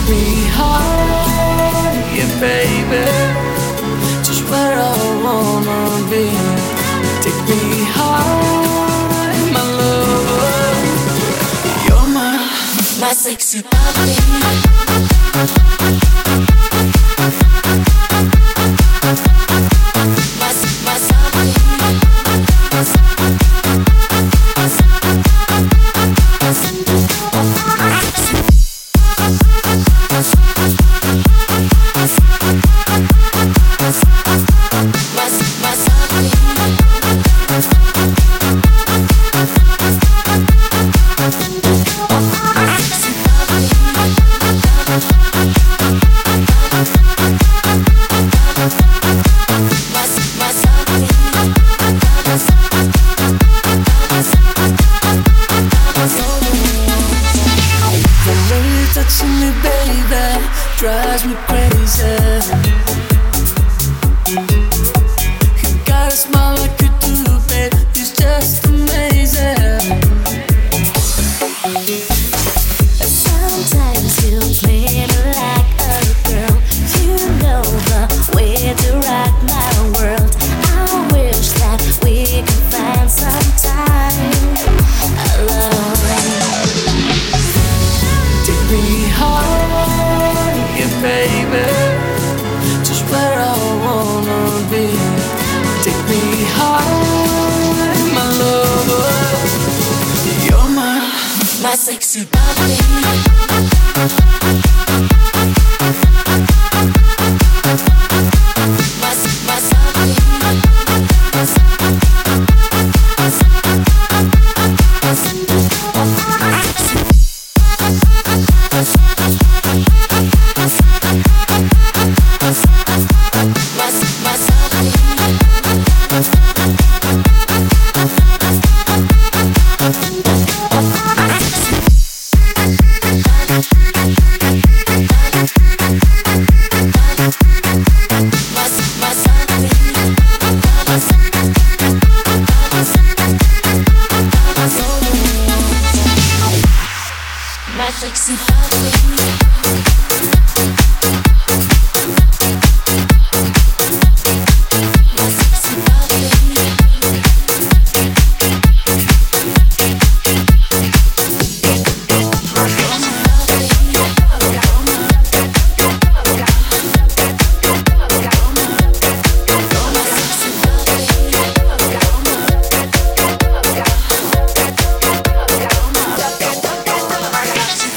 me higher, baby, just where I wanna be. Take me high, my lover. You're my sexy body. Touching me, baby, drives me crazy. You got a smile like you do, babe, it's just amazing. Sometimes you play me like a girl. You know the way to rock my world. I wish that we could find some time alone. Take me higher, baby, just where I wanna be. Take me high, my lover. You're my sexy body. My sexy body.